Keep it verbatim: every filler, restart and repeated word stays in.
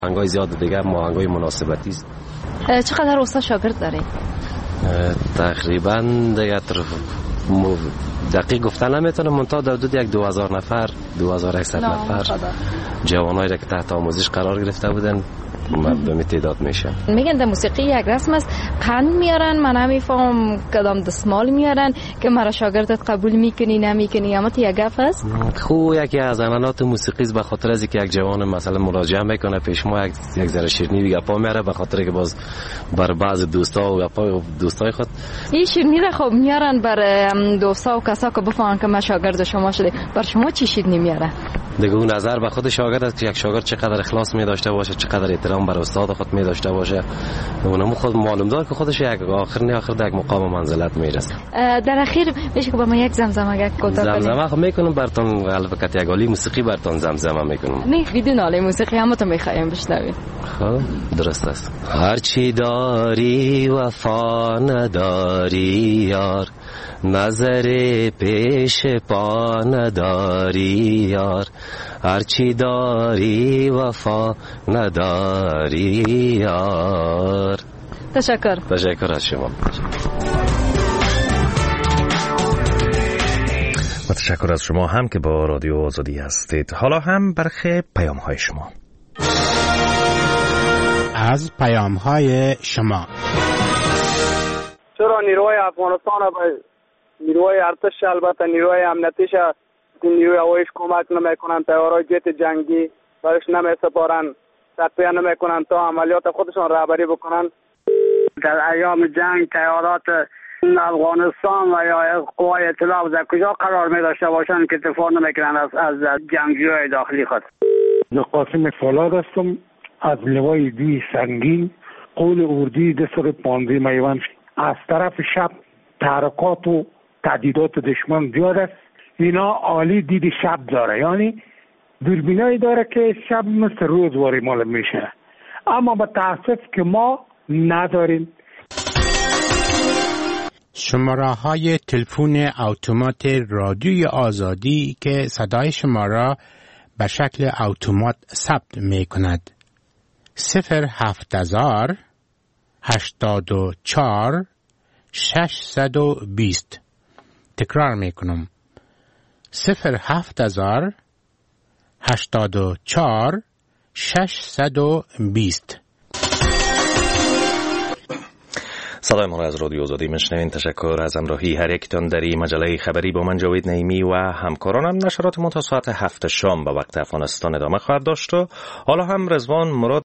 آهنگای زیاد دیگه آهنگای مناسبتی است. چقدر استاد شاگرد دارید؟ تقریبا دیگه دقیق گفتن نمیتونم، منتها در حدود یک دو هزار نفر دو هزار و صد نفر جوانایی که تحت آموزش قرار گرفته بودن به تعداد میشه. میگن در موسیقی یک رسم است، قند میارن، من نمیفهم کدام دستمال میارن که مرا شاگردت قبول میکنی نمیکنی، اما تو یک گپ است. خو یکی از عنعنات موسیقی است، به خاطر از اینکه یک جوان مثلا مراجعه میکنه پیش ما یک یک ذره شیرینی گپا میاره، به خاطر که باز بر بعض دوستا و گپا دوستای خود این شیرینی را خب میارن بر دوستا و کسا که بفهمن که ما شاگرد شما شده. بر شما چی شیرینی میاره؟ دیگه اون نظر به خود شاگرد است که یک شاگرد چقدر اخلاص می داشته باشه، چقدر احترام بر استاد خود می داشته باشه، اونم خود معلوم داره که خودش یک آخر نه آخر یک مقام منزلت میرسه. در اخیر میشه که با ما یک زمزمه یک کوتاه کنیم؟ زمزمه خب میکنم براتون، البته یک عالی موسیقی براتون زمزمه میکنم. نه بدون عالی موسیقی هم تو میخوایم بشنویم. خب درست است. هر چی داری وفا نداری یار، نظر پیش پا نداری یار، هرچی داری وفا نداری یار. تشکر. تشکر از شما. و تشکر از شما هم که با رادیو آزادی هستید. حالا هم برخی پیام های شما. از پیام های شما. چرا نیروهای افغانستان به نیروهای ارتش، البته نیروهای امنیتیش، نیروی هواییش کمک نمیکنن، طیارهای جت جنگی برش نمیسپارن، تطبیق نمیکنن تا عملیات خودشان رهبری بکنن. در ایام جنگ طیارات افغانستان و یا قوای اطلاع در کجا قرار می داشته باشند که دفاع نمیکنن از از جنگجوی داخلی خود؟ قاسم فولاد هستم از لوای دوی سنگین، قول اردی دسر پانزی میوان. از طرف شب تحرکات و تهدیدات دشمن زیاد است. اینا عالی دید شب داره، یعنی دوربینایی داره که شب مثل روز واری معلوم میشه، اما با تاسف که ما نداریم. شماره های تلفن اتومات رادیوی آزادی که صدای شما را به شکل اتومات ثبت می کند: صفر هفت هزار هشتاد و چهار ششصد و بیست. تکرار می کنم: صفر هفت هزار هشتاد و چهار ششصد و بیست. صدای ما را از رادیو آزادی میشنوین. تشکر از همراهی هر یکتان در این مجله خبری. با من جاوید نعیمی و همکارانم. نشرات ما تا ساعت هفت شام به وقت افغانستان ادامه خواهد داشت و حالا هم رضوان مراد